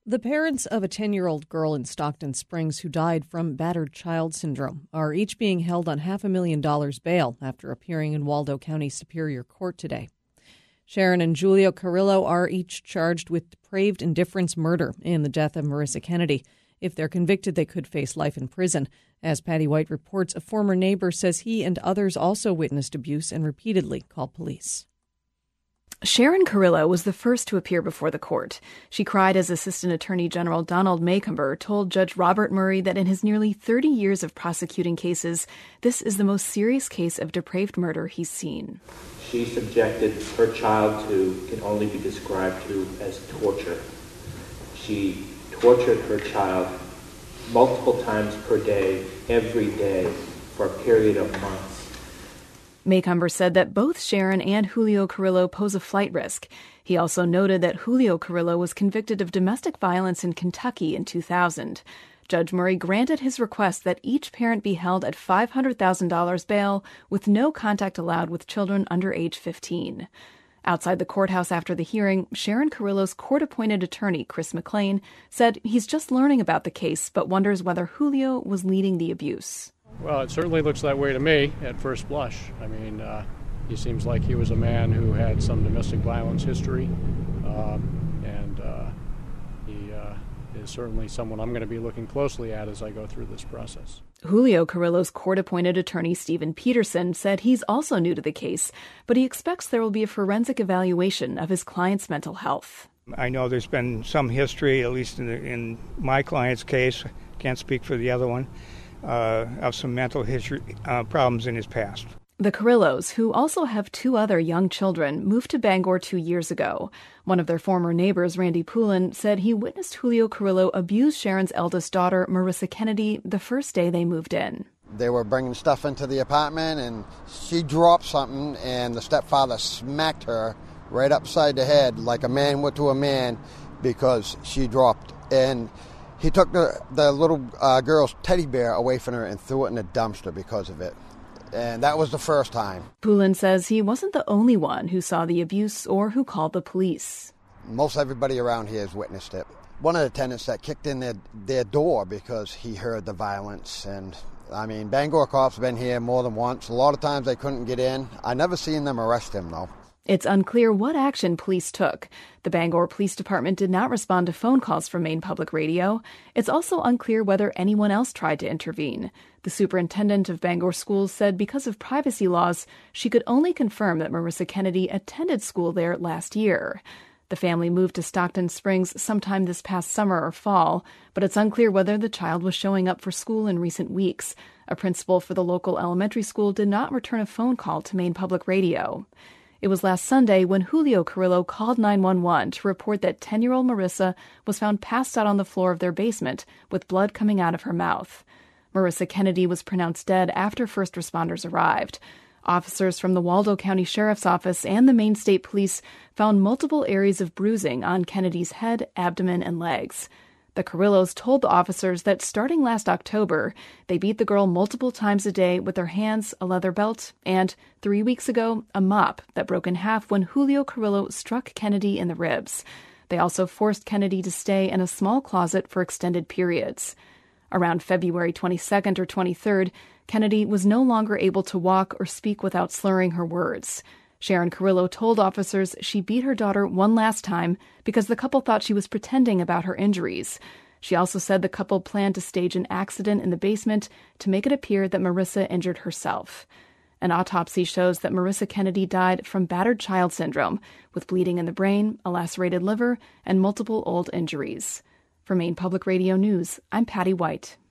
The parents of a 10-year-old girl in Stockton Springs who died from battered child syndrome are each being held on $500,000 bail after appearing in Waldo County Superior Court today. Sharon and Julio Carrillo are each charged with depraved indifference murder in the death of Marissa Kennedy. If they're convicted, they could face life in prison. As Patty White reports, a former neighbor says he and others also witnessed abuse and repeatedly called police. Sharon Carrillo was the first to appear before the court. She cried as Assistant Attorney General Donald Maycomber told Judge Robert Murray that in his nearly 30 years of prosecuting cases, this is the most serious case of depraved murder he's seen. She subjected her child to can only be described to as torture. She tortured her child multiple times per day, every day, for a period of months. Maycomber said that both Sharon and Julio Carrillo pose a flight risk. He also noted that Julio Carrillo was convicted of domestic violence in Kentucky in 2000. Judge Murray granted his request that each parent be held at $500,000 bail with no contact allowed with children under age 15. Outside the courthouse after the hearing, Sharon Carrillo's court-appointed attorney, Chris McLean, said he's just learning about the case but wonders whether Julio was leading the abuse. Well, it certainly looks that way to me at first blush. I mean, he seems like he was a man who had some domestic violence history, and he is certainly someone I'm going to be looking closely at as I go through this process. Julio Carrillo's court-appointed attorney, Stephen Peterson, said he's also new to the case, but he expects there will be a forensic evaluation of his client's mental health. I know there's been some history, at least in my client's case, can't speak for the other one, of some mental history problems in his past. The Carrillos, who also have two other young children, moved to Bangor 2 years ago. One of their former neighbors, Randy Poulin, said he witnessed Julio Carrillo abuse Sharon's eldest daughter, Marissa Kennedy, the first day they moved in. They were bringing stuff into the apartment, and she dropped something, and the stepfather smacked her right upside the head like a man would to a man because she dropped. And he took the little girl's teddy bear away from her and threw it in a dumpster because of it. And that was the first time. Poulin says he wasn't the only one who saw the abuse or who called the police. Most everybody around here has witnessed it. One of the tenants that kicked in their door because he heard the violence. And, I mean, Bangor cops have been here more than once. A lot of times they couldn't get in. I never seen them arrest him, though. It's unclear what action police took. The Bangor Police Department did not respond to phone calls from Maine Public Radio. It's also unclear whether anyone else tried to intervene. The superintendent of Bangor Schools said because of privacy laws, she could only confirm that Marissa Kennedy attended school there last year. The family moved to Stockton Springs sometime this past summer or fall, but it's unclear whether the child was showing up for school in recent weeks. A principal for the local elementary school did not return a phone call to Maine Public Radio. It was last Sunday when Julio Carrillo called 911 to report that 10-year-old Marissa was found passed out on the floor of their basement with blood coming out of her mouth. Marissa Kennedy was pronounced dead after first responders arrived. Officers from the Waldo County Sheriff's Office and the Maine State Police found multiple areas of bruising on Kennedy's head, abdomen, and legs. The Carrillos told the officers that starting last October, they beat the girl multiple times a day with their hands, a leather belt, and 3 weeks ago, a mop that broke in half when Julio Carrillo struck Kennedy in the ribs. They also forced Kennedy to stay in a small closet for extended periods. Around February 22nd or 23rd, Kennedy was no longer able to walk or speak without slurring her words. Sharon Carrillo told officers she beat her daughter one last time because the couple thought she was pretending about her injuries. She also said the couple planned to stage an accident in the basement to make it appear that Marissa injured herself. An autopsy shows that Marissa Kennedy died from battered child syndrome, with bleeding in the brain, a lacerated liver, and multiple old injuries. For Maine Public Radio News, I'm Patty White.